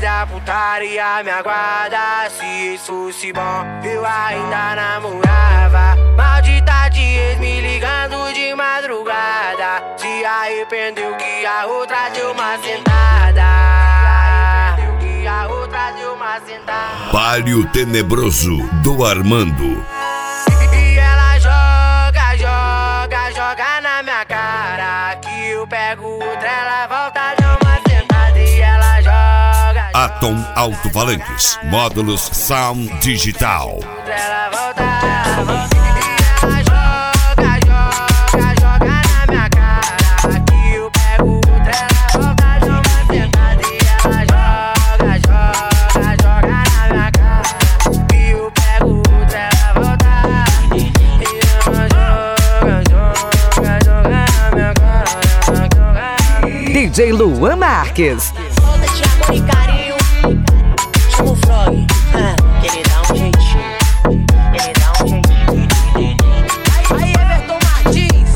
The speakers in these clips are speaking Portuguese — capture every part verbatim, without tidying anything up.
da putaria me aguarda. Se isso fosse bom, eu ainda namorava. Maldita de ex me ligando de madrugada. Se arrependeu que a outra deu uma sentada. Se arrependeu que a outra deu uma sentada. Palio Tenebroso do Armando. E ela joga, joga, joga na minha cara. Que eu pego outra, ela volta, dá uma sentada. E ela joga, joga. Atom Alto-Falantes, módulos Sound Digital. Ela volta, ela volta. E ela joga, joga, joga na minha cara. Que eu pego outra, ela volta, dá uma sentada. E ela joga, joga, joga na minha cara. Que eu pego outra, ela volta. E ela joga, joga, joga na minha cara. D J Luan Marques. Falta de amor e carinho. Chama o Frog, ah, que ele dá um jeitinho. Ele dá um jeitinho. Aí, Everton Martins.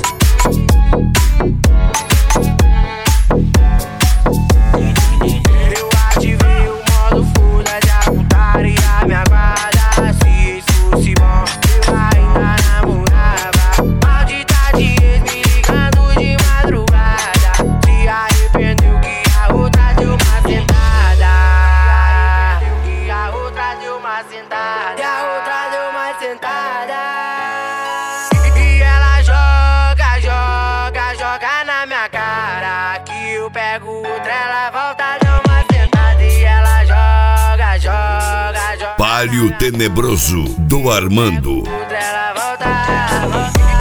Eu ativei o modo foda de a putaria me aguarda. Se isso fosse bom, eu ainda namorava. Maldita de ex me ligando de madrugada. Se arrependeu que a outra deu uma sentada. Que a outra deu uma sentada. Que a outra deu uma sentada. E ela joga, joga, joga na minha cara. Que eu pego outra, ela volta, dá uma sentada. E ela joga, joga, joga. Palio Tenebroso do Armando. Outra, ela volta, ela volta.